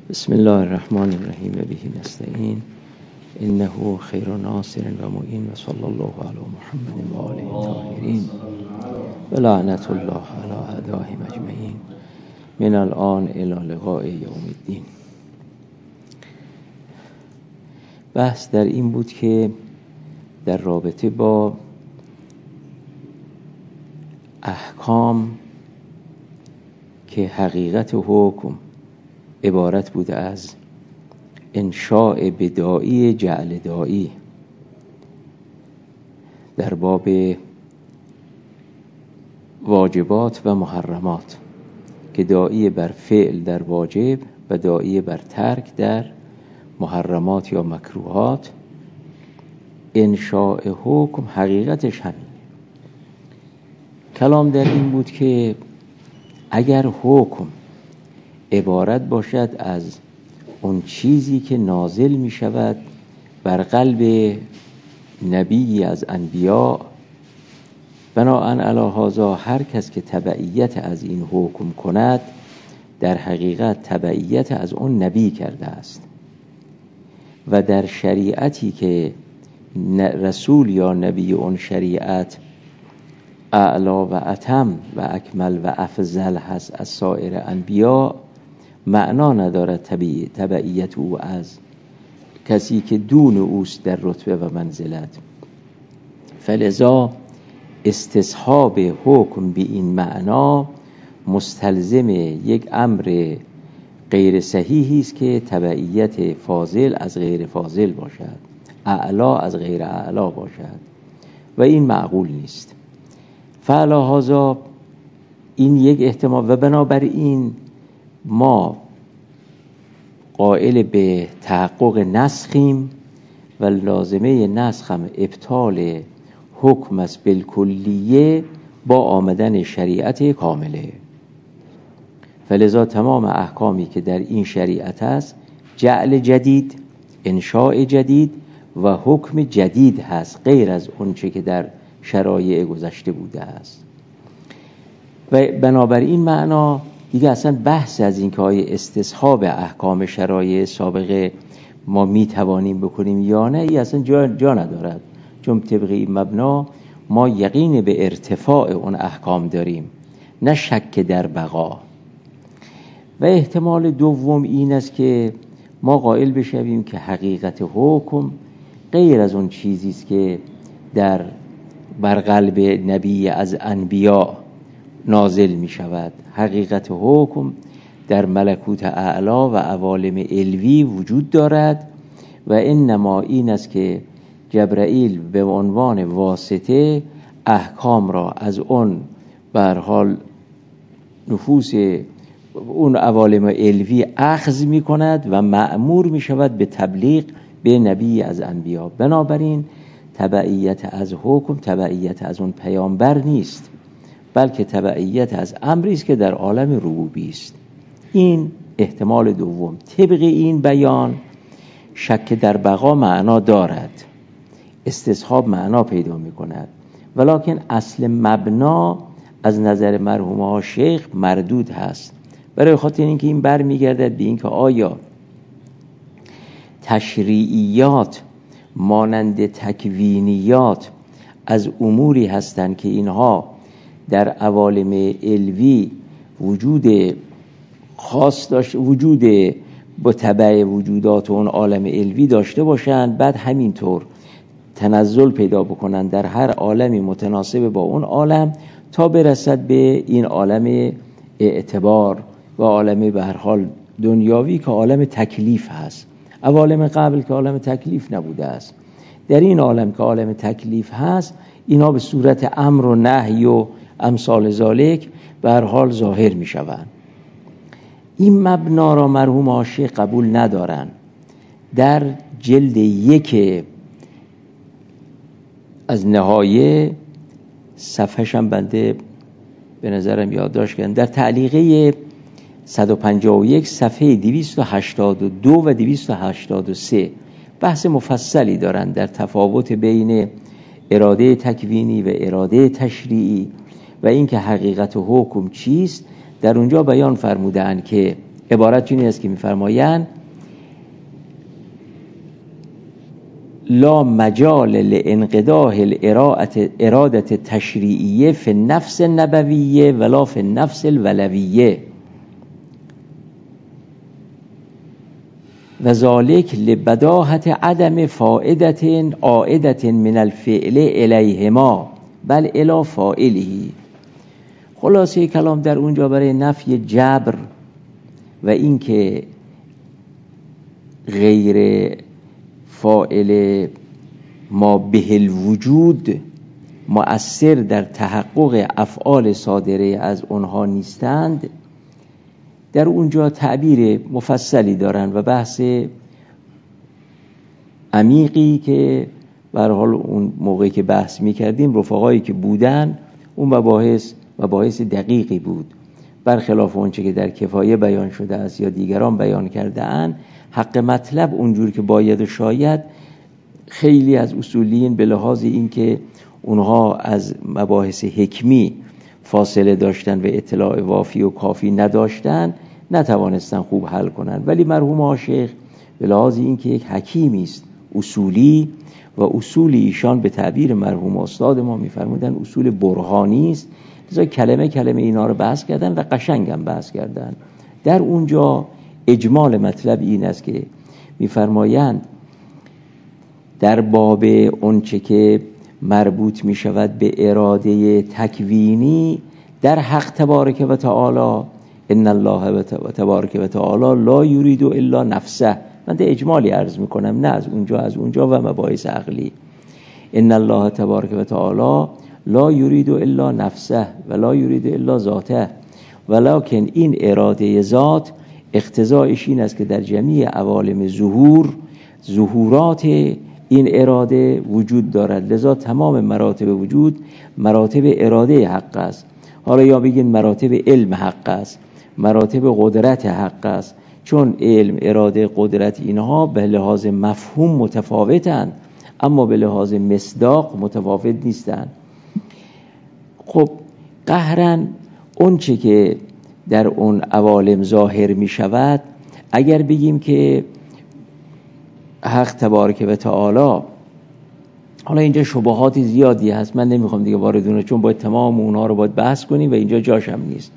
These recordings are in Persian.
بسم الله الرحمن الرحیم و به نستعین انه خیر ناصر و معین و صلی الله علی محمد و آله الطاهرین و لعنت الله علی اعدائهم اجمعین من الان الی لقاء یوم الدین. بحث در این بود که در رابطه با احکام که حقیقت حکم عبارت بوده از انشاء بدائی جعل دائی، در باب واجبات و محرمات که دائی بر فعل در واجب و دائی بر ترک در محرمات یا مکروهات. انشاء حکم حقیقتش همین. کلام در این بود که اگر حکم عبارت باشد از اون چیزی که نازل می شود بر قلب نبی از انبیا، بناهن علی هذا هر کس که تبعیت از این حکم کند در حقیقت تبعیت از اون نبی کرده است و در شریعتی که رسول یا نبی اون شریعت اعلا و اتم و اکمل و افضل هست از سایر انبیا، معنا ندارد تبعیت او از کسی که دون اوست در رتبه و منزلت. فلذا استصحاب حکم به این معنا مستلزم یک امر غیر صحیحی است که تبعیت فاضل از غیر فاضل باشد، اعلا از غیر اعلا باشد و این معقول نیست. فعلی هذا این یک احتمال و بنابراین ما قائل به تحقق نسخیم و لازمه نسخ هم ابطال حکم است بالکلیه با آمدن شریعت کامله. فلذا تمام احکامی که در این شریعت است جعل جدید، انشاء جدید و حکم جدید هست، غیر از اون چه که در شرایع گذشته بوده است. و بنابراین معنا دیگه اصلا بحث از این که آیا استصحاب احکام شرایع سابقه ما می توانیم بکنیم یا نه ای اصلا جا ندارد، چون طبق این مبنا ما یقین به ارتفاع اون احکام داریم، نه شک در بقا. و احتمال دوم این است که ما قائل بشویم که حقیقت حکم غیر از اون چیزی است که در بر قلب نبی از انبیا نازل می شود. حقیقت حکم در ملکوت اعلا و عوالم علوی وجود دارد و انما این است که جبرائیل به عنوان واسطه احکام را از اون به هر حال نفوس اون عوالم علوی اخذ می کند و مأمور می شود به تبلیغ به نبی از انبیا. بنابراین تبعیت از حکم تبعیت از اون پیامبر نیست، بلکه تبعیت از امری است که در عالم ربوبی است. این احتمال دوم. طبق این بیان شک در بقا معنا دارد، استصحاب معنا پیدا می کند، ولکن اصل مبنا از نظر مرحوم ها شیخ مردود هست، برای خاطر اینکه این بر می گردد به اینکه آیا تشریعیات مانند تکوینیات از اموری هستند که اینها در عوالم علوی وجود خاص داشت، وجود با تبع وجودات اون عالم علوی داشته باشند، بعد همینطور تنزل پیدا بکنند در هر عالمی متناسب با اون عالم تا برسد به این عالم اعتبار و عالم به هر حال دنیاوی که عالم تکلیف هست. عوالم قبل که عالم تکلیف نبوده است، در این عالم که عالم تکلیف هست اینا به صورت امر و نهی و امثال ذالک به هر حال ظاهر می شوند. این مبنا را مرحوم عاشق قبول ندارن. در جلد 1 از نهایه صفحه‌ش هم بنده به نظرم یادداشت کردم، در تعلیقه 151 صفحه 282 و 283 بحث مفصلی دارند در تفاوت بین اراده تکوینی و اراده تشریعی و اینکه حقیقت حکم چیست. در اونجا بیان فرمودند که عبارت چنین است که می‌فرمایند لا مجال لانقضاء الاراده التشریعیه فی النفس النبویه ولا فی النفس الولویه و ذالک لبداهت عدم فائدة عائدة من الفعل الیهما بل الی فاعله. خلاصه کلام در اونجا برای نفی جبر و اینکه غیر فاعل ما به الوجود مؤثر در تحقق افعال صادره از اونها نیستند، در اونجا تعبیر مفصلی دارن و بحث عمیقی که به هر حال اون موقعی که بحث می‌کردیم رفقایی که بودن اون مباحث دقیقی بود، برخلاف اونچه که در کفایه بیان شده است یا دیگران بیان کرده اند. حق مطلب اونجور که باید و شاید خیلی از اصولیین به لحاظ این که اونها از مباحث حکمی فاصله داشتن و اطلاع وافی و کافی نداشتن نتوانستن خوب حل کنن، ولی مرحوم شیخ به لحاظ این که یک حکیمی است اصولی و اصول ایشان به تعبیر مرحوم استاد ما میفرمودن اصول برهانی است، لذا کلمه کلمه اینا رو بحث کردن و قشنگم بحث کردن. در اونجا اجمال مطلب این است که میفرمایند در باب اونچه که مربوط می شود به اراده تکوینی در حق تبارک و تعالی ان الله تبارک و تعالی لا یرید الا نفسه. من ده اجمالی عرض می کنم، نه از اونجا و مباحث عقلی. ان الله تبارک و تعالی لا یرید الا نفسه و لا یرید الا ذاته، ولکن این اراده ذات اقتضایش این است که در جمیع عوالم ظهورات این اراده وجود دارد، لذا تمام مراتب وجود مراتب اراده حق است. حالا یا بگین مراتب علم حق است، مراتب قدرت حق است، چون علم، اراده، قدرت اینها به لحاظ مفهوم متفاوتند اما به لحاظ مصداق متفاوت نیستند. خب قهراً اون چه که در اون عوالم ظاهر می شود، اگر بگیم که حق تبارک و تعالی، حالا اینجا شبهات زیادی هست من نمیخوام دیگه واردونه، چون باید تمام اونها رو باید بحث کنیم و اینجا جاش هم نیست.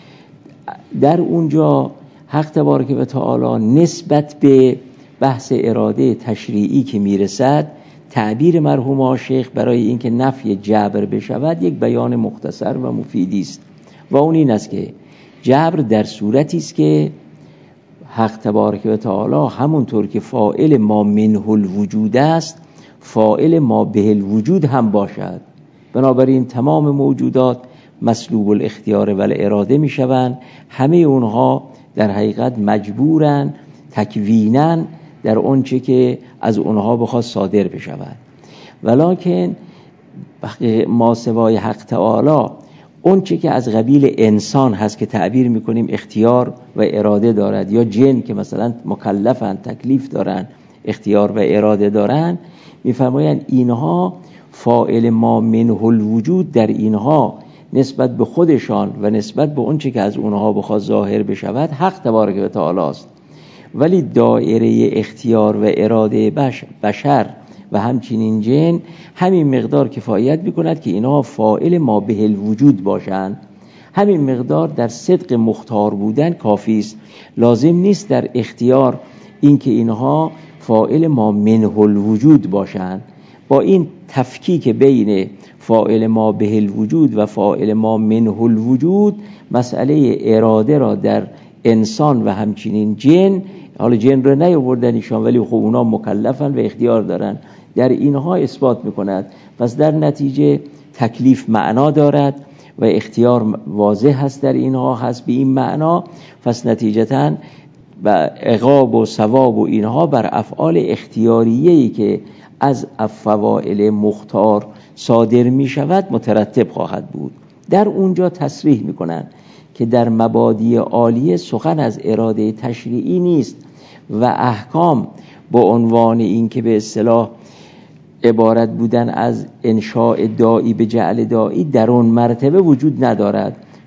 در اونجا حق تبارک و تعالی نسبت به بحث اراده تشریعی که میرسد، تعبیر مرحوم شیخ برای اینکه نفی جبر بشود یک بیان مختصر و مفیدی است و اون این است که جبر در صورتی است که حق تبارک و تعالی همونطور که فاعل ما منه الوجود است فاعل ما به الوجود هم باشد. بنابراین تمام موجودات مسلوب الاختیار و الاراده می شوند، همه اونها در حقیقت مجبورن تکوینن در اونچه که از اونها بخواد صادر بشود. ولکن ما سوای حق تعالی اونچه که از قبیل انسان هست که تعبیر میکنیم اختیار و اراده دارد، یا جن که مثلا مکلفن تکلیف دارن اختیار و اراده دارن، میفرمایند اینها فاعل ما منه الوجود در اینها نسبت به خودشان و نسبت به اونچه که از اونها بخواد ظاهر بشود حق تبارک و تعالی است، ولی دایره اختیار و اراده بشر و همچنین جن همین مقدار کفایت میکند که اینها فاعل ما به الوجود باشند. همین مقدار در صدق مختار بودن کافی است، لازم نیست در اختیار اینکه اینها فاعل ما منه الوجود باشند. با این تفکیک بین فاعل ما به الوجود و فاعل ما منه الوجود مسئله اراده را در انسان و همچنین جن، حالا جن را نیاوردن ایشان ولی خب اونا مکلفن و اختیار دارن، در اینها اثبات میکند. پس در نتیجه تکلیف معنا دارد و اختیار واضح هست در اینها هست به این معنا، پس نتیجتاً و عقاب و ثواب و اینها بر افعال اختیاریه‌ای که از فواعل مختار صادر می شود مترتب خواهد بود. در اونجا تصریح می کنند که در مبادی عالیه سخن از اراده تشریعی نیست و احکام با عنوان این که به اصطلاح عبارت بودن از انشاء داعی به جعل داعی در اون مرتبه وجود ندارد،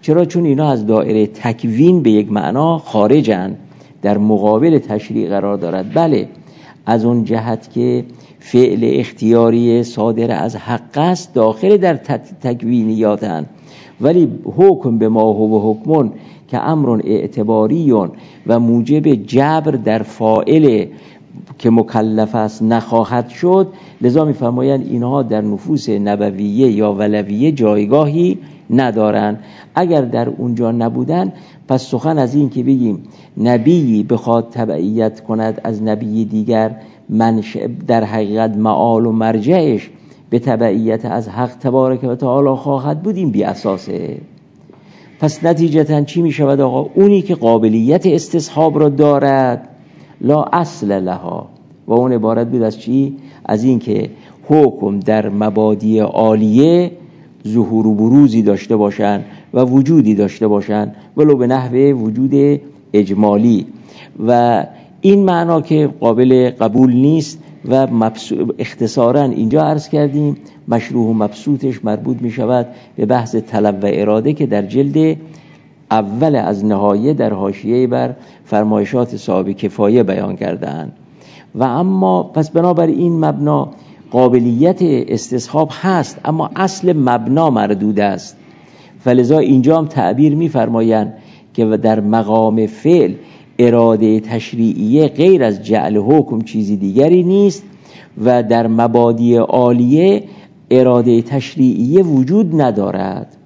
چرا؟ چون اینا از دایره تکوین به یک معنا خارجن، در مقابل تشریع قرار دارد. بله، از اون جهت که فعل اختیاری صادر از حق است داخل در تکوینیاتن، ولی حکم به ما هو حکمون که امر اعتباری و موجب جبر در فاعل که مکلف است نخواهد شد، لذا می‌فرمایند اینها در نفوس نبویه یا ولویه جایگاهی ندارن. اگر در اونجا نبودن، پس سخن از این که بگیم نبی بخواد تبعیت کند از نبی دیگر، در حقیقت معال و مرجعش به تبعیت از حق تبارک و تعالی خواهد بود، این بی اساسه. پس نتیجتاً چی می شود آقا؟ اونی که قابلیت استصحاب را دارد لا اصل لها، و اون عبارت بود از چی؟ از این که حکم در مبادی عالیه ظهور و بروزی داشته باشن و وجودی داشته باشن، ولو به نحو وجود اجمالی، و این معنا که قابل قبول نیست. و اختصاراً اینجا عرض کردیم مشروح و مبسوطش مربوط می شود به بحث طلب و اراده که در جلد اول از نهایه در حاشیه بر فرمایشات صاحب کفایه بیان کردند. و اما پس بنابر این مبنا قابلیت استصحاب هست، اما اصل مبنا مردود است. فلذا اینجا هم تعبیر می فرمایند که در مقام فعل اراده تشریعیه غیر از جعل حکم چیزی دیگری نیست، و در مبادی عالیه اراده تشریعیه وجود ندارد.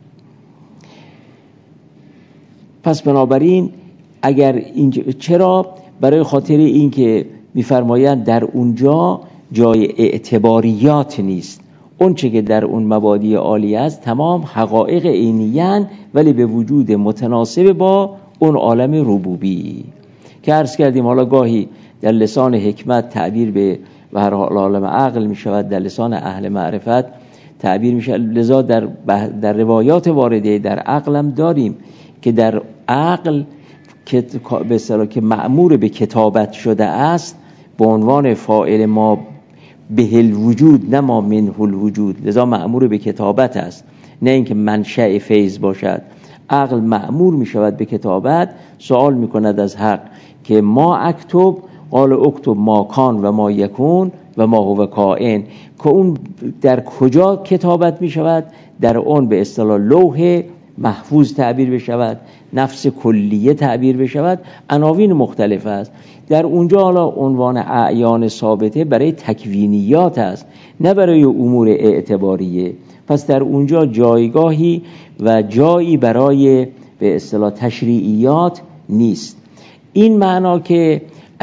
پس بنابراین اگر اینجا، چرا؟ برای خاطر این که می‌فرمایند در اونجا جای اعتباریات نیست، اون چه که در اون مبادی عالیه است تمام حقایق عینیان، ولی به وجود متناسب با اون عالم ربوبی که عرض کردیم. حالا گاهی در لسان حکمت تعبیر به هر حال عالم عقل می شود، در لسان اهل معرفت تعبیر می شود. لذا در روایات وارده در عقلم داریم که در عقل که به اصطلاح که مأمور به کتابت شده است به عنوان فاعل ما به الوجود نه ما منه الوجود، لذا مأمور به کتابت است، نه اینکه منشأ فیض باشد. عقل مأمور می شود به کتابت، سوال می کند از حق که ما اکتب، قال اکتب ما کان و ما یکون و ما هو کائن، که اون در کجا کتابت می شود؟ در اون به اصطلاح لوح محفوظ تعبیر بشود، نفس کلیه تعبیر بشود، عناوین مختلف است. در اونجا حالا عنوان اعیان ثابته برای تکوینیات است، نه برای امور اعتباریه. پس در اونجا جایگاهی و جایی برای به اصطلاح تشریعیات نیست. این معنا که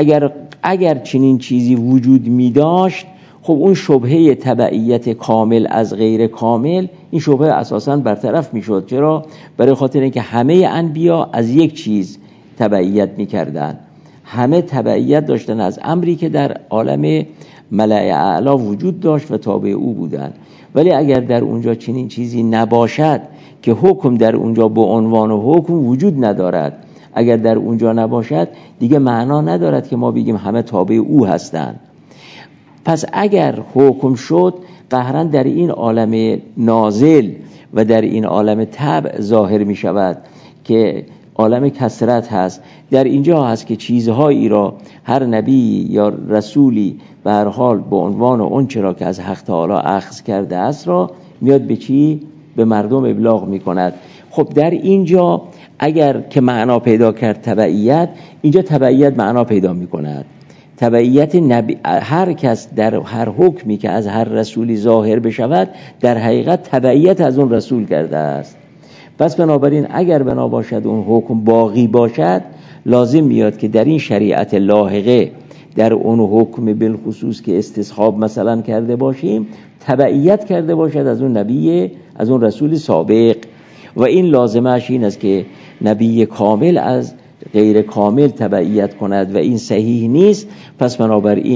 اگر چنین چیزی وجود می داشت، خب اون شبهه تبعیت کامل از غیر کامل، این شبهه اساساً برطرف می شد. چرا؟ برای خاطر اینکه همه انبیا از یک چیز تبعیت می کردن، همه تبعیت داشتن از امری که در عالم ملأ اعلی وجود داشت و تابع او بودن. ولی اگر در اونجا چنین چیزی نباشد که حکم در اونجا به عنوان حکم وجود ندارد، اگر در اونجا نباشد دیگه معنا ندارد که ما بگیم همه تابع او هستند. پس اگر حکم شد قهراً در این عالم نازل و در این عالم طبع ظاهر می شود که عالم کثرت هست. در اینجا هست که چیزهایی را هر نبی یا رسولی به هر حال به عنوان اون چرا که از حق تعالی اخذ کرده است را میاد به چی؟ به مردم ابلاغ می کند. خب در اینجا اگر که معنا پیدا کرد تبعیت، اینجا تبعیت معنا پیدا می کند. تبعیت نبی، هر کس در هر حکمی که از هر رسولی ظاهر بشود در حقیقت تبعیت از اون رسول کرده است. پس بنابراین اگر بنا باشد اون حکم باقی باشد، لازم میاد که در این شریعت لاحقه در اون حکم بالخصوص که استصحاب مثلا کرده باشیم تبعیت کرده باشد از اون نبی، از اون رسول سابق. و این لازمش این است که نبی کامل از غیر کامل تبعیت کند و این صحیح نیست. پس بنابراین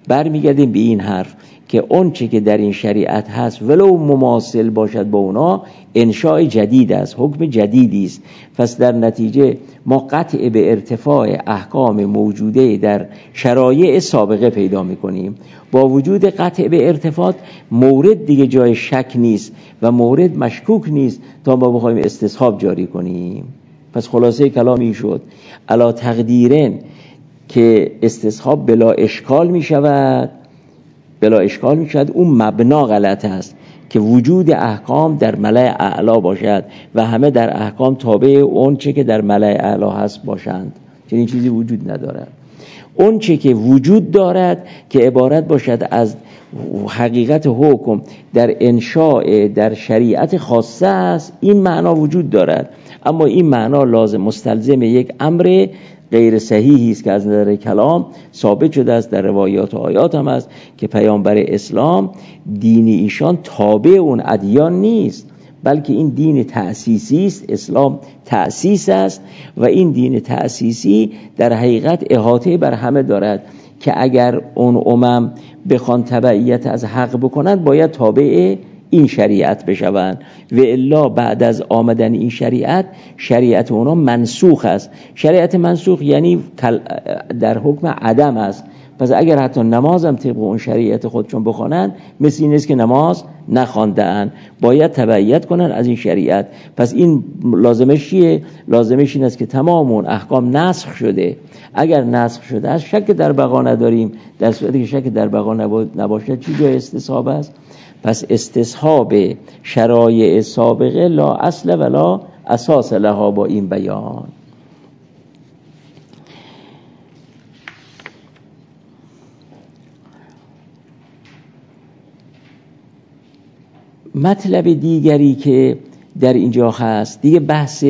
برمیگردیم به این حرف که اون چه که در این شریعت هست ولو مماثل باشد با اونا، انشاء جدید است، حکم جدیدی است. پس در نتیجه ما قطع به ارتفاع احکام موجوده در شرایع سابقه پیدا میکنیم. با وجود قطع به ارتفاع مورد دیگه جای شک نیست و مورد مشکوک نیست تا ما بخوایم استصحاب جاری کنیم. پس خلاصه کلام این شد علا تقدیرن که استصحاب بلا اشکال می شود، اون مبنا غلط است که وجود احکام در ملأ اعلا باشد و همه در احکام تابع اون چه که در ملأ اعلا هست باشند. چنین چیزی وجود ندارد. اون چه که وجود دارد که عبارت باشد از حقیقت حکم در انشاء در شریعت خاصه است، این معنا وجود دارد. اما این معنا لازم مستلزم یک امر غیر صحیحی است که از نظر کلام ثابت شده است، در روایات و آیات هم است که پیامبر اسلام دین ایشان تابع اون ادیان نیست، بلکه این دین تأسیسی است. اسلام تأسیس است و این دین تأسیسی در حقیقت احاطه بر همه دارد که اگر اون امم بخوان تبعیت از حق بکنند باید تابع این شریعت بشوند و الا بعد از آمدن این شریعت اونا منسوخ است. شریعت منسوخ یعنی در حکم عدم است. پس اگر حتی نمازم طبق اون شریعت خودشون بخونن مثل این است که نماز نخواندن، باید تبعیت کنن از این شریعت. پس این لازمش چیه؟ لازمش این است که تمام اون احکام نسخ شده. اگر نسخ شده است شک در بقا نداریم. در صورتی که شک در بقا نباشد چی جای استصحاب است؟ پس استصحاب شرایع سابقه لا اصل ولا اساس لها با این بیان. مطلب دیگری که در اینجا هست دیگه بحث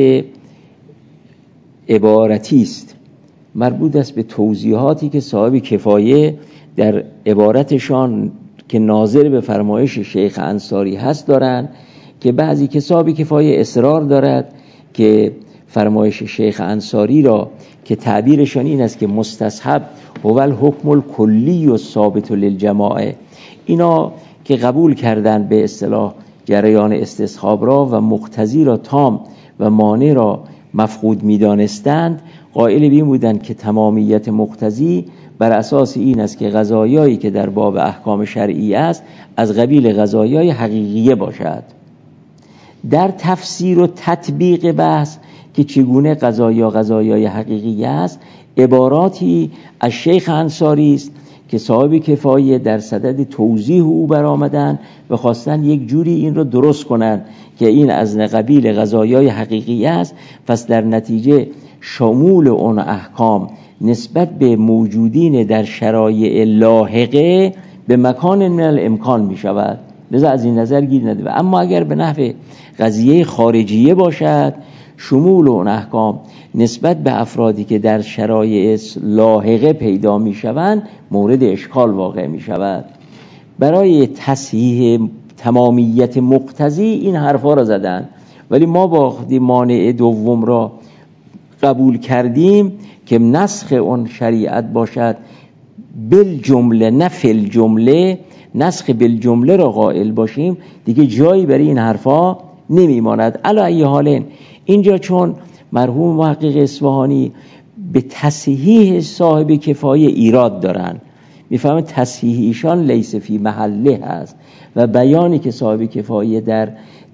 عبارتی است، مربوط است به توضیحاتی که صاحب کفایه در عبارتشان که ناظر به فرمایش شیخ انصاری هست دارن، که بعضی که صاحب کفایه اصرار دارد که فرمایش شیخ انصاری را که تعبیرشان این است که مستصحب هو الحکم الکلی و ثابت للجماعه، اینا که قبول کردن به اصطلاح جریان استصحاب را و مقتضی را تام و مانع را مفقود می‌دانستند، قائل به این بودند که تمامیت مقتضی بر اساس این است که قضایایی که در باب احکام شرعی است از قبیل قضایای حقیقیه باشد. در تفسیر و تطبیق بحث که چگونه قضایای حقیقیه است، عباراتی از شیخ انصاری است که صاحب کفایه در صدد توضیح او برآمدند و خواستن یک جوری این رو درست کنند که این از قبیل قضایای حقیقی است. پس در نتیجه شمول اون احکام نسبت به موجودین در شرایع لاحقه به مکان من الامکان می شود، لذا از این نظر گیر ندهد. اما اگر به نحو قضیه خارجیه باشد، شمول اون احکام نسبت به افرادی که در شرایع لاحقه پیدا می شوند مورد اشکال واقع می شود. برای تصحیح تمامیت مقتضی این حرفا را زدن، ولی ما با مانع دوم را قبول کردیم که نسخ اون شریعت باشد بالجمله نه فی جمله، نسخ بالجمله را قائل باشیم، دیگه جایی برای این حرفا نمیماند. علی ای حال اینجا چون مرحوم محقق اصفهانی به تصحیح صاحب کفایه ایراد دارن، میفهمن تصحیح ایشان لیس فی محله هست و بیانی که صاحب کفایه در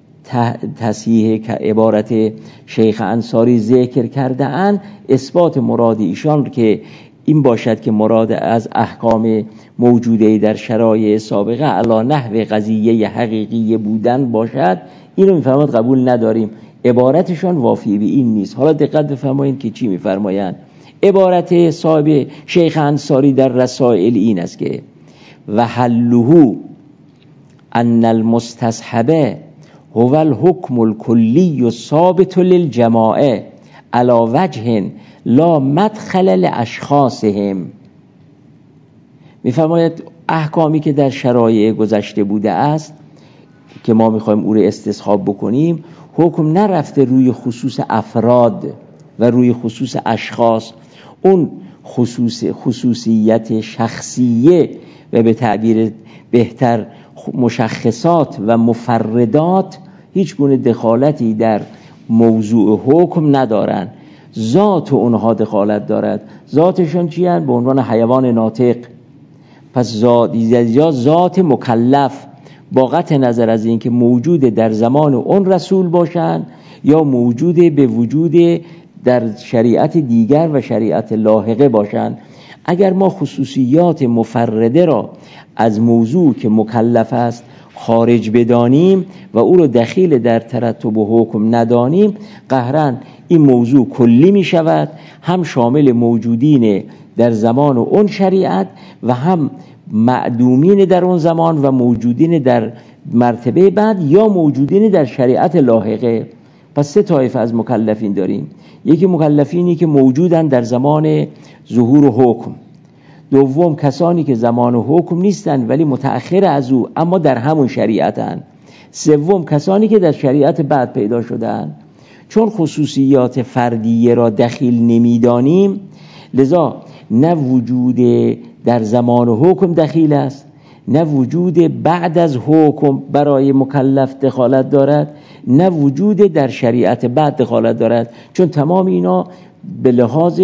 تصحیح عبارت شیخ انصاری ذکر کرده اند اثبات مراد ایشان که این باشد که مراد از احکام موجوده در شرایع سابقه علی نحو قضیه حقیقی بودن باشد، اینو میفهمد قبول نداریم. عبارتشان وافی به این نیست. حالا دقت بفرمایید که چی میفرمایند. عبارت صاحب شیخ انصاری در رسائل این است که و حلهو ان المستصحبه هو الحکم الکلی و ثابت للجماعه علی وجه لا مدخل لاشخاصهم. میفرماید احکامی که در شرایع گذشته بوده است که ما میخوایم او را استصحاب بکنیم، حکم نرفته روی خصوص افراد و روی خصوص اشخاص. اون خصوصیت شخصیه و به تعبیر بهتر مشخصات و مفردات هیچ گونه دخالتی در موضوع حکم ندارن. ذات اونها دخالت دارد. ذاتشون چی هست؟ به عنوان حیوان ناطق. پس ذات مکلف با قطع نظر از این که موجود در زمان اون رسول باشن یا موجود به وجود در شریعت دیگر و شریعت لاحقه باشن، اگر ما خصوصیات مفرده را از موضوع که مکلف است خارج بدانیم و او رو دخیل در ترتب و حکم ندانیم، قهراً این موضوع کلی می شود، هم شامل موجودین در زمان اون شریعت و هم معدومین در اون زمان و موجودین در مرتبه بعد یا موجودین در شریعت لاحقه. پس سه طایفه از مکلفین داریم. یکی مکلفینی که موجودن در زمان ظهور و حکم. دوم کسانی که زمان و حکم نیستن ولی متأخر از او اما در همون شریعتن. سوم کسانی که در شریعت بعد پیدا شدن. چون خصوصیات فردیه را دخیل نمیدانیم، لذا نه وجود در زمان و حکم دخیل است، نه وجود بعد از حکم برای مکلف دخالت دارد، نه وجود در شریعت بعد دخالت دارد، چون تمام اینا به لحاظ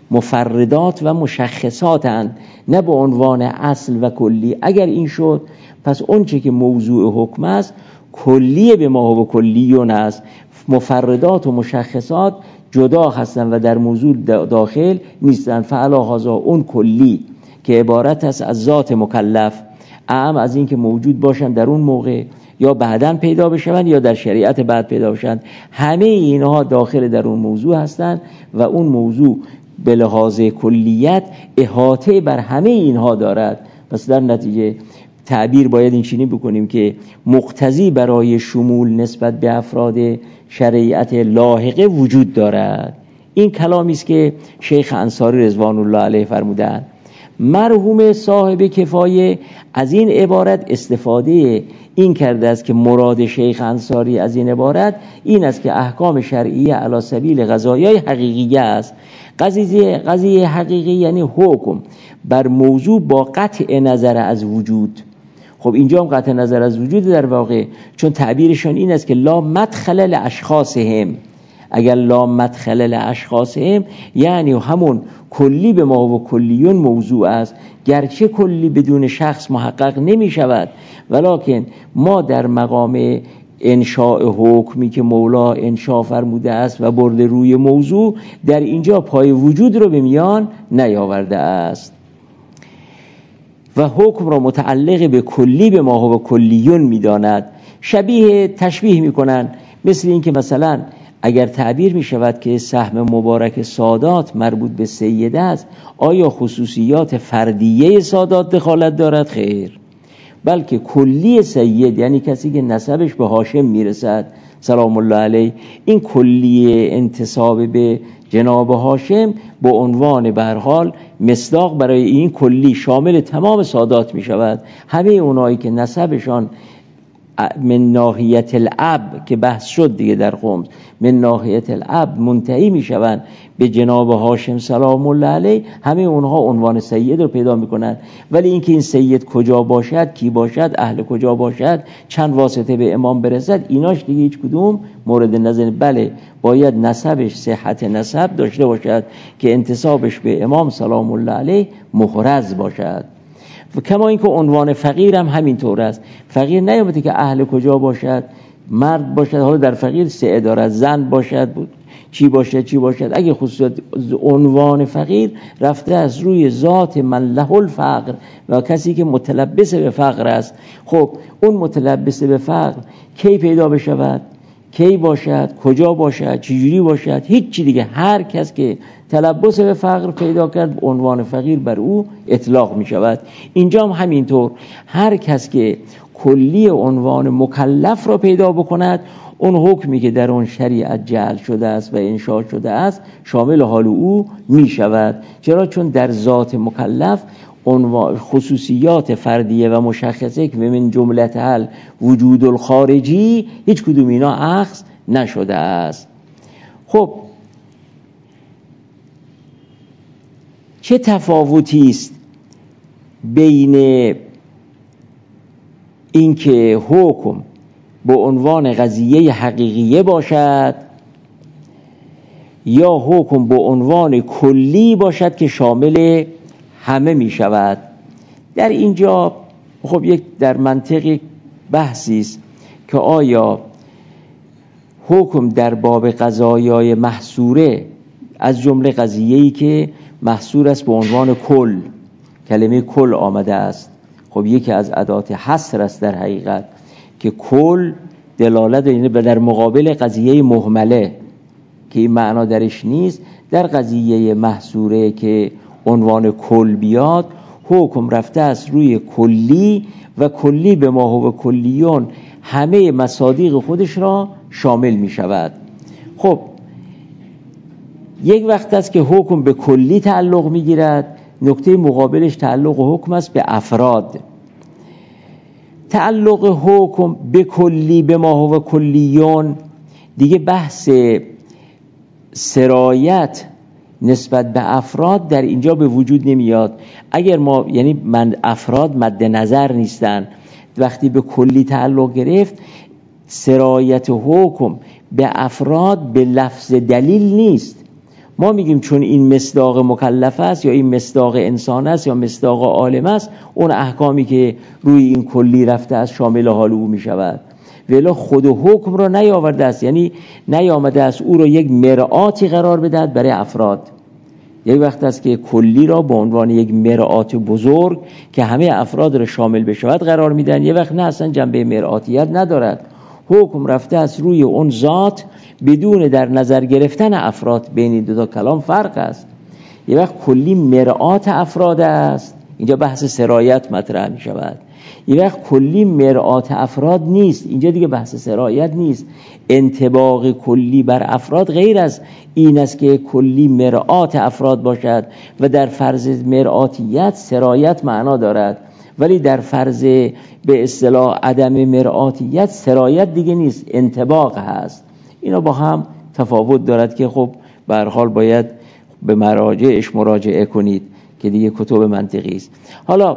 مفردات و مشخصاتند، نه به عنوان اصل و کلی. اگر این شد پس اون چه که موضوع حکم است کلیه به ما و کلیون است، مفردات و مشخصات جدا هستند و در موضوع داخل نیستند. فعلا هذا اون کلی که عبارت است از ذات مکلف، اعم از این که موجود باشند در اون موقع یا بعداً پیدا بشوند یا در شریعت بعد پیدا بشوند، همه اینها داخل در اون موضوع هستند و اون موضوع به لحاظ کلیت احاطه بر همه اینها دارد. پس در نتیجه تعبیر باید این چنین بکنیم که مقتضی برای شمول نسبت به افراد شریعت لاحقه وجود دارد. این کلامی است که شیخ انصاری رضوان الله علیه فرمودند. مرحوم صاحب کفایه از این عبارت استفاده این کرده است که مراد شیخ انصاری از این عبارت این است که احکام شرعیه علی سبیل قضایای حقیقیه است. قضیه حقیقی یعنی حکم بر موضوع با قطع نظر از وجود. خب اینجا هم قطع نظر از وجود در واقع، چون تعبیرشون این است که لا مدخل لاشخاصهم. اگر لا مدخل لاشخاصهم یعنی همون کلی به ما و کلیون موضوع است، گرچه کلی بدون شخص محقق نمی شود، ولکن ما در مقام انشاء حکمی که مولا انشاء فرموده است و برده روی موضوع، در اینجا پای وجود رو به میان نیاورده است و حکم را متعلق به کلی به ما و کلیون می‌داند. شبیه تشبیه می‌کنن مثل این که مثلا اگر تعبیر می شود که سهم مبارک سادات مربوط به سید است، آیا خصوصیات فردیه سادات دخالت دارد؟ خیر، بلکه کلی سید یعنی کسی که نسبش به هاشم میرسد سلام الله علیه، این کلی انتساب به جناب هاشم با عنوان به هر حال مصداق برای این کلی شامل تمام سادات می شود. همه اونایی که نسبشان من ناحیت الاب که بحث شد دیگه در خمس، من ناحیت الاب منتهی می شوند به جناب هاشم سلام الله علیه، همه اونها عنوان سید رو پیدا می کنند. ولی اینکه این سید کجا باشد، کی باشد، اهل کجا باشد، چند واسطه به امام برسد، ایناش دیگه هیچ کدوم مورد نظر. بله باید نسبش صحت نسب داشته باشد که انتسابش به امام سلام الله علیه محرز باشد. و کما اینکه عنوان فقیر هم همینطور است. فقیر نیامده که اهل کجا باشد، مرد باشد، حالا در فقیر سه اداره زن باشد، چی باشد. اگه خصوصیت عنوان فقیر رفته از روی ذات من له الفقر و کسی که متلبس به فقر است. خب اون متلبس به فقر کی پیدا بشود، کی باشد، کجا باشد، چجوری باشد؟ هیچ چی دیگه. هر کس که تلبس به فقر پیدا کرد عنوان فقیر بر او اطلاق می شود. اینجا هم همینطور، هر کس که کلی عنوان مکلف را پیدا بکند، اون حکمی که در اون شریعت جعل شده است و انشاء شده است شامل حال او می شود. چرا؟ چون در ذات مکلف خصوصیات فردیه و مشخصه که من جملت حل وجود الخارجی هیچ کدوم اینا اخذ نشده است. خب چه تفاوتی است بین اینکه حکم به عنوان قضیه حقیقیه باشد یا حکم به عنوان کلی باشد که شامل همه می شود. در اینجا خب یک در منطق بحثی است که آیا حکم در باب قضایای محصوره از جمله قضیه‌ای که محصور است به عنوان کل، کلمه کل آمده است، خب یکی از ادوات حصر است در حقیقت که کل دلالت یعنی در مقابل قضیه مهمله که این معنا درش نیست. در قضیه محصوره که عنوان کل بیاد، حکم رفته است روی کلی و کلی به ما هو کلیون همه مصادیق خودش را شامل می شود. خب یک وقت است که حکم به کلی تعلق می گیرد، نکته مقابلش تعلق حکم است به افراد. تعلق حکم به کلی به ما هو کلیون دیگه بحث سرایت نسبت به افراد در اینجا به وجود نمیاد. اگر ما یعنی من افراد مد نظر نیستن، وقتی به کلی تعلق گرفت سرایت حکم به افراد به لفظ دلیل نیست. ما میگیم چون این مصداق مکلف است یا این مصداق انسان است یا مصداق عالم است، اون احکامی که روی این کلی رفته است شامل حال او میشود. ولی خود حکم را نیاورده است، یعنی نیامده است او را یک مرآتی قرار بدهد برای افراد. یک وقت است که کلی را به عنوان یک مرآت بزرگ که همه افراد را شامل بشود قرار میدن، یک وقت نه اصلا جنبه مرآتیت ندارد. حکم رفته است روی اون ذات بدون در نظر گرفتن افراد. بین این دو تا کلام فرق است. یک وقت کلی مرآت افراد است، اینجا بحث سرایت مطرح می شود. یک وقت کلی مرآت افراد نیست، اینجا دیگه بحث سرایت نیست. انطباق کلی بر افراد غیر از این است که کلی مرآت افراد باشد و در فرض مرآتیت سرایت معنا دارد، ولی در فرض به اصطلاح عدم مرآتیت سرایت دیگه نیست، انطباق هست. اینا با هم تفاوت دارد که خب به هر حال باید به مراجعش مراجعه کنید که دیگه کتب منطقی است. حالا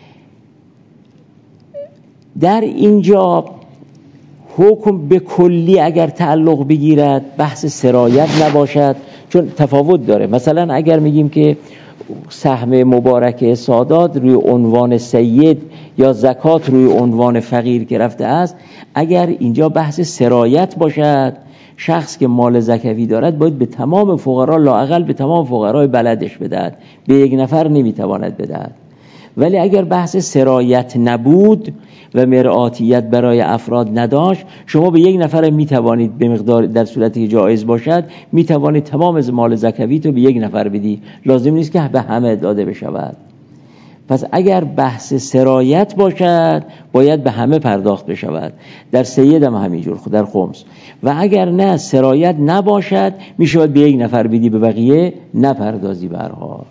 در اینجا حکم به کلی اگر تعلق بگیرد بحث سرایت نباشد، چون تفاوت داره. مثلا اگر میگیم که سهم مبارک سادات روی عنوان سید یا زکات روی عنوان فقیر که رفته است، اگر اینجا بحث سرایت باشد، شخص که مال زکوی دارد باید به تمام فقرا، لااقل به تمام فقرای بلدش بدهد، به یک نفر نمیتواند بدهد. ولی اگر بحث سرایت نبود و مرآتیت برای افراد نداشت، شما به یک نفر میتوانید به مقدار در صورتی که جایز باشد میتوانید تمام مال زکوی تو به یک نفر بدی، لازم نیست که به همه داده بشود. پس اگر بحث سرایت باشد باید به همه پرداخت بشود. در سید هم همینجور، در خمس. و اگر نه سرایت نباشد میشود به یک نفر بدی، به بقیه نپردازی. به هر حال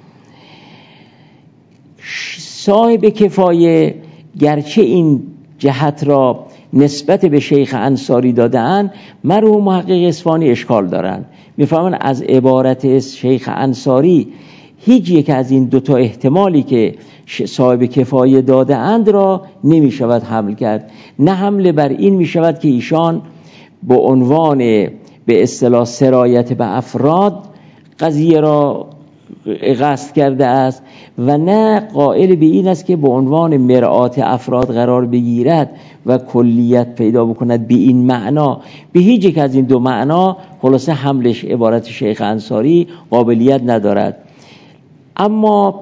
صاحب کفایه گرچه این جهت را نسبت به شیخ انصاری دادن، مرحوم محقق اصفهانی اشکال دارن. میفهمن از عبارت شیخ انصاری هیچ یک از این دوتا احتمالی که صاحب کفایه داده اند را نمی شود حمل کرد. نه حمله بر این می شود که ایشان به عنوان به اصطلاح سرایت به افراد قضیه را قصد کرده است، و نه قائل به این است که به عنوان مرآت افراد قرار بگیرد و کلیت پیدا بکند. به این معنا، به هیچ یک از این دو معنا خلاصه حملش عبارت شیخ انصاری قابلیت ندارد. اما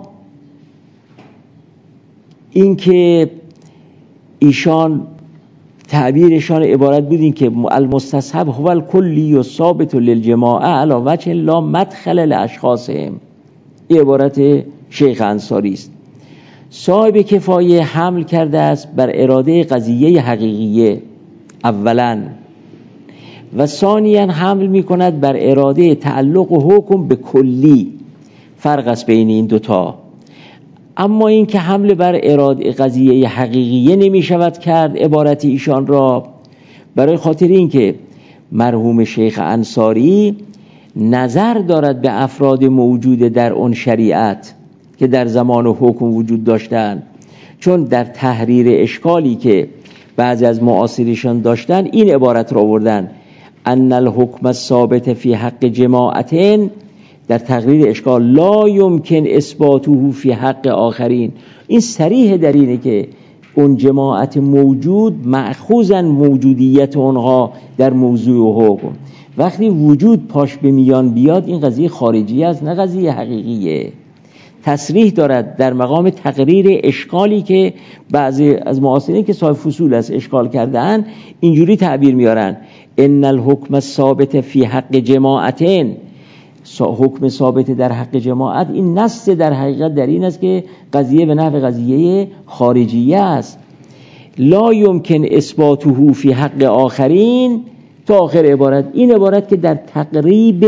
اینکه ایشان تعبیرشان عبارت بود این که المستصحب هو الکلی و ثابت للجماعه علی وجه لا مدخل لاشخاصهم، این عبارت شیخ انصاری است. صاحب کفایه حمل کرده است بر اراده قضیه حقیقیه اولا، و ثانیاً حمل می کند بر اراده تعلق و حکم به کلی. فرق است بین این دوتا. اما این که حمل بر اراده قضیه حقیقیه نمی شود کرد عبارت ایشان را، برای خاطر این که مرحوم شیخ انصاری نظر دارد به افراد موجود در اون شریعت که در زمان حکم وجود داشتن، چون در تحریر اشکالی که بعضی از معاصریشان داشتن این عبارت را آوردن: ان الحکم الثابت فی حق جماعتین، در تقریر اشکال لا یمکن اثباته فی حق آخرین. این صریح در اینه که اون جماعت موجود مأخوذن موجودیت اونها در موضوع حکم. وقتی وجود پاش به میان بیاد این قضیه خارجی است نه قضیه حقیقیه. تصریح دارد در مقام تقریر اشکالی که بعضی از معاصرین که صاحب فصول است اشکال کردن اینجوری تعبیر میارن: ان الحکم الثابت فی حق جماعتین، حکم ثابت در حق جماعت. این نص در حقیقت در این است که قضیه به نحو قضیه خارجیه است. لا یمکن اثباته فی حق آخرین تا آخر عبارت. این عبارت که در تقریب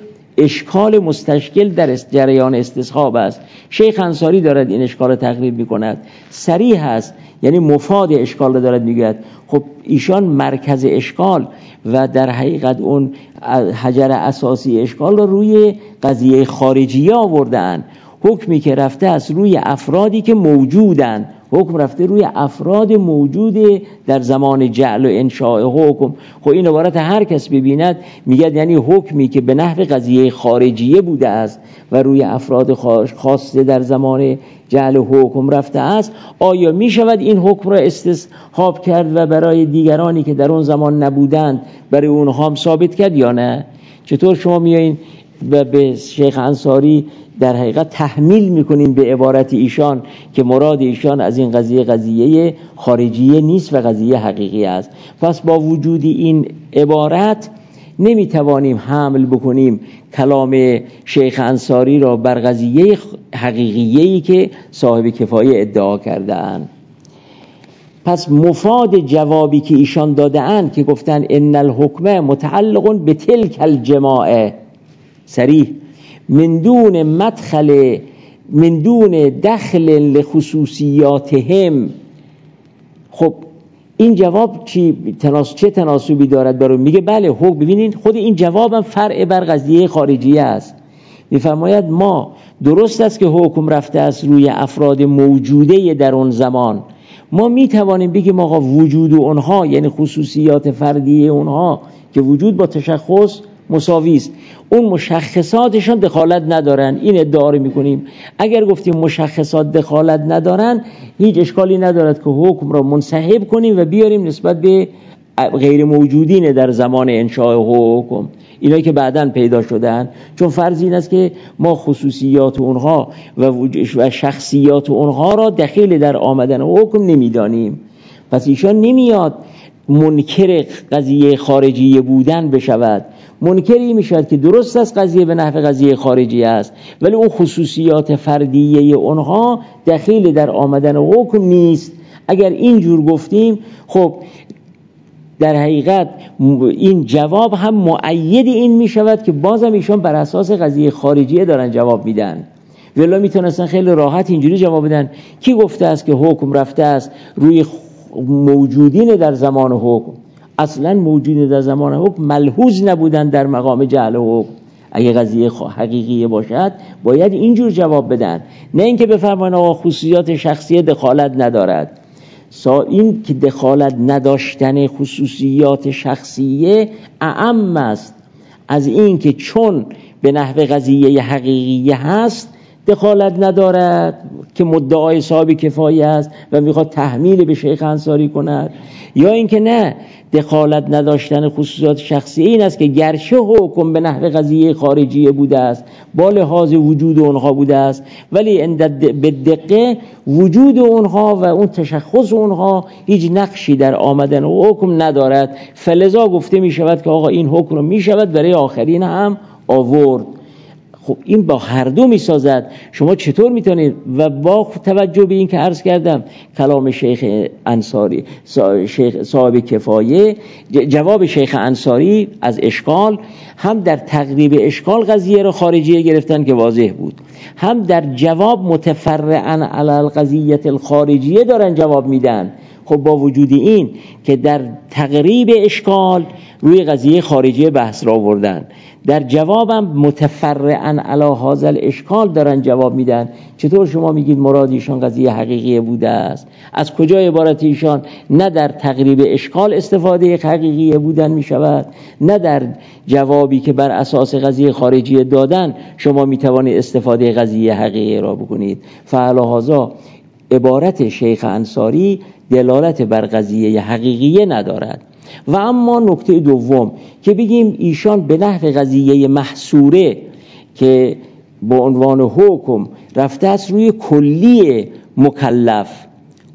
اشکال مستشکل در جریان استصحاب است. شیخ انصاری دارد این اشکال را تقریب میکند، صریح است، یعنی مفاد اشکال را دارد میگوید. خب ایشان مرکز اشکال و در حقیقت اون حجر اساسی اشکال را روی قضیه خارجیه آوردن. حکمی که رفته است روی افرادی که موجودن، حکم رفته روی افراد موجود در زمان جعل و انشاء حکم. خب این عبارت هر کس ببیند میگه یعنی حکمی که به نحو قضیه خارجیه بوده است و روی افراد خاصه در زمان جعل حکم رفته است، آیا میشود این حکم را استصحاب کرد و برای دیگرانی که در اون زمان نبودند برای اونها هم ثابت کرد یا نه؟ چطور شما میایین و به شیخ انصاری در حقیقت تحمیل میکنین به عبارت ایشان که مراد ایشان از این قضیه خارجیه نیست و قضیه حقیقی است؟ پس با وجود این عبارت نمیتوانیم حمل بکنیم کلام شیخ انصاری را بر قضیه حقیقیه‌ای که صاحب کفایه ادعا کرده اند. پس مفاد جوابی که ایشان داده اند که گفتن ان الحکم متعلق به تلک الجماعه، صریح من دون دخل لخصوصیاتهم. خب این جواب چه تناسبی دارد برای؟ میگه بله حکم، ببینید خود این جوابم فرع بر قضیه خارجیه است. میفرماید ما درست است که حکم رفته است روی افراد موجوده در اون زمان، ما میتوانیم بگیم آقا وجود اونها یعنی خصوصیات فردی اونها که وجود با تشخص مساوی است، اون مشخصاتشان دخالت ندارن. این ادعا رو میکنیم. اگر گفتیم مشخصات دخالت ندارن هیچ اشکالی ندارد که حکم را منسحب کنیم و بیاریم نسبت به غیر موجودین در زمان انشاء حکم، اینایی که بعداً پیدا شدن. چون فرض این است که ما خصوصیات اونها و شخصیات اونها را دخیل در آمدن حکم نمیدانیم. پس ایشان نمیاد منکر قضیه خارجی بودن بشود، منکری میشود که درست است قضیه به نحو قضیه خارجی است ولی اون خصوصیات فردیه اونها دخیل در آمدن حکم نیست. اگر اینجور گفتیم خب در حقیقت این جواب هم مؤید این میشود که بازم ایشان بر اساس قضیه خارجیه دارن جواب میدن. ولی میتونستن خیلی راحت اینجوری جواب بدن: کی گفته است که حکم رفته است روی موجودین در زمان حکم؟ اصلا موجودین در زمان حکم ملحوظ نبودن در مقام جعل حکم. اگه قضیه حقیقی باشد باید اینجور جواب بدن، نه اینکه بفرمایند آقا خصوصیات شخصیه دخالت ندارد. این که دخالت نداشتن خصوصیات شخصیه اعم است از این که چون به نحو قضیه حقیقی هست دخالت ندارد که مدعای صاحب کفایه است و میخواد تحمیل به شیخ انصاری کند، یا اینکه نه دخالت نداشتن خصوصیات شخصی این است که گرچه حکم به نحو قضیه خارجیه بوده است با لحاظ وجود اونها بوده است ولی به دقیق وجود اونها و اون تشخص اونها هیچ نقشی در آمدن حکم ندارد، فلذا گفته می شود که آقا این حکم رو می شود برای آخرین هم آورد. خب این با هر دو می سازد. شما چطور می تونید و با توجه به این که عرض کردم کلام شیخ انصاری صاحب کفایه، جواب شیخ انصاری از اشکال هم در تقریب اشکال قضیه رو خارجیه گرفتن که واضح بود، هم در جواب متفرعاً علی القضیه الخارجیه دارن جواب میدن. خب خب با وجود این که در تقریب اشکال روی قضیه خارجی بحث را آوردن، در جوابم متفرعاً علی هذا الاشکال دارن جواب میدن. چطور شما میگید مراد ایشان قضیه حقیقی بوده است؟ از کجا عبارت ایشان نه در تقریب اشکال استفاده حقیقی بودن میشود، نه در جوابی که بر اساس قضیه خارجی دادن شما میتوانید استفاده قضیه حقیقی را بکنید. فعلی هذا عبارت شیخ انصاری دلالت بر قضیه حقیقی ندارد. و اما نکته دوم که بگیم ایشان به نحو قضیه محصوره که با عنوان حکم رفته است روی کلی مکلف.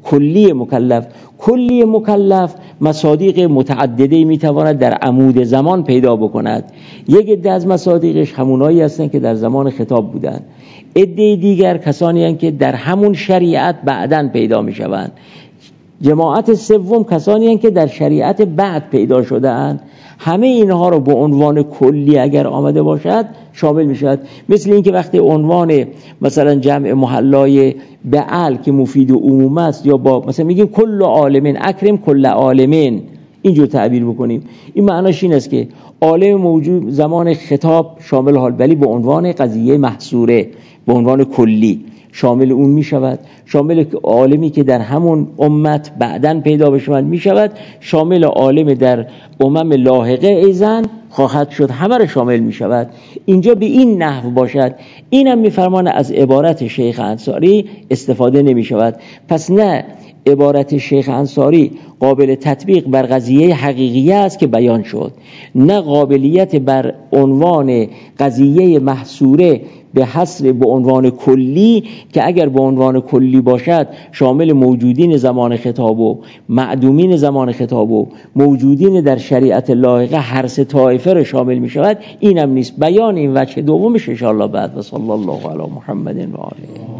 کلی مکلف مصادیق متعدده میتواند در عمود زمان پیدا بکند. یک عده از مصادیقش همونایی هستند که در زمان خطاب بودند، عده دیگر کسانی هستند که در همون شریعت بعداً پیدا میشوند، جماعت سوم کسانی هستند که در شریعت بعد پیدا شده اند. همه اینها رو به عنوان کلی اگر آمده باشد شامل می شود. مثل این که وقتی عنوان مثلا جمع محلای بعل که مفید عموم است، یا با مثلا میگیم کل عالمین اکرم کل عالمین، اینجور تعبیر بکنیم، این معناش این است که عالم موجود زمان خطاب شامل حال، ولی به عنوان قضیه محصوره، به عنوان کلی شامل اون می شود. شامل عالمی که در همون امت بعداً پیدا بشود می شود، شامل عالم در امم لاحقه ایزن خواهد شد، همه را شامل می شود. اینجا به این نحو باشد. اینم می فرمانه از عبارت شیخ انصاری استفاده نمی شود. پس نه عبارت شیخ انصاری قابل تطبیق بر قضیه حقیقی است که بیان شد، نه قابلیت بر عنوان قضیه محصوره به حصر به عنوان کلی، که اگر به عنوان کلی باشد شامل موجودین زمان خطاب و معدومین زمان خطاب و موجودین در شریعت لاحقه هر سه طایفه را شامل می شود. اینم نیست. بیان این وجه دومش ان شاء الله بعد. و صلی الله علی محمد و آله.